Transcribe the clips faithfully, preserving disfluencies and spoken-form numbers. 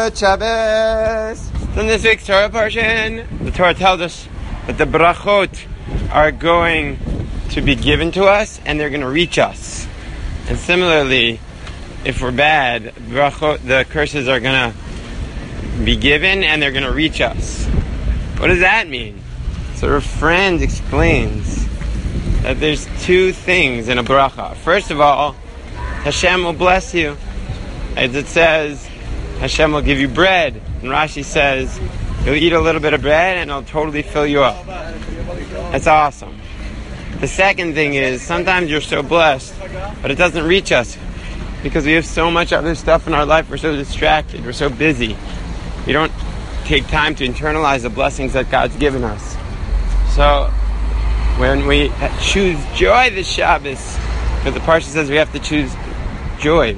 Good Shabbos. So in this week's Torah portion, the Torah tells us that the brachot are going to be given to us and they're going to reach us. And similarly, if we're bad, brachot, the curses are going to be given and they're going to reach us. What does that mean? So Rav Franz explains that there's two things in a bracha. First of all, Hashem will bless you. As it says, Hashem will give you bread. And Rashi says, you'll eat a little bit of bread and it'll totally fill you up. That's awesome. The second thing is, sometimes you're so blessed, but it doesn't reach us because we have so much other stuff in our life. We're so distracted. We're so busy. We don't take time to internalize the blessings that God's given us. So, when we choose joy this Shabbos, because the Parsha says we have to choose joy.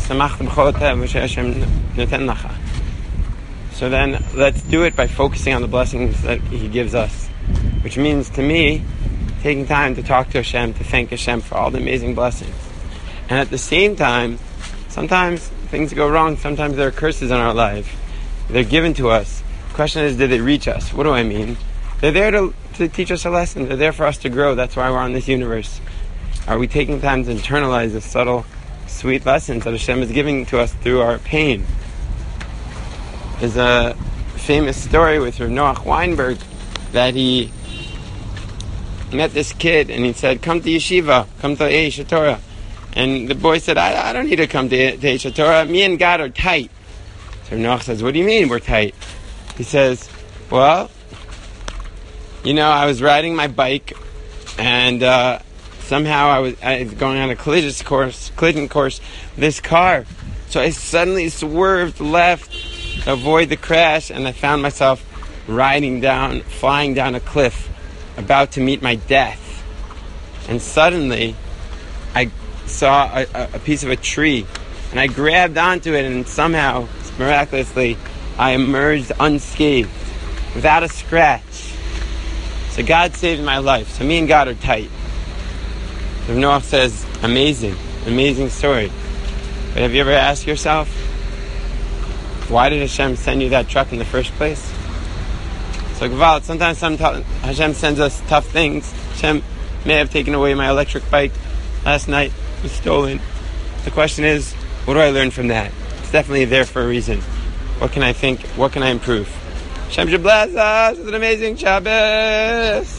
So then, let's do it by focusing on the blessings that He gives us. Which means, to me, taking time to talk to Hashem, to thank Hashem for all the amazing blessings. And at the same time, sometimes things go wrong, sometimes there are curses in our life. They're given to us. The question is, did they reach us? What do I mean? They're there to, to teach us a lesson. They're there for us to grow. That's why we're on this universe. Are we taking time to internalize the subtle, sweet lessons that Hashem is giving to us through our pain? There's a famous story with Rav Noach Weinberg that he met this kid and he said, come to yeshiva, come to Eish Torah. And the boy said, I, I don't need to come to, to Eish Torah. Me and God are tight. So Noach says, what do you mean we're tight? He says, well, you know, I was riding my bike and uh, somehow I was, I was going on a collision course, collision course with this car. So I suddenly swerved left to avoid the crash and I found myself riding down, flying down a cliff, about to meet my death. And suddenly I saw a, a piece of a tree and I grabbed onto it and somehow, miraculously, I emerged unscathed, without a scratch. So God saved my life. So me and God are tight. Rav Noach says, amazing, amazing story. But have you ever asked yourself, why did Hashem send you that truck in the first place? So Gevalt, sometimes some t- Hashem sends us tough things. Hashem may have taken away my electric bike last night. It was stolen. The question is, what do I learn from that? It's definitely there for a reason. What can I think? What can I improve? Hashem should bless us with an amazing Shabbos.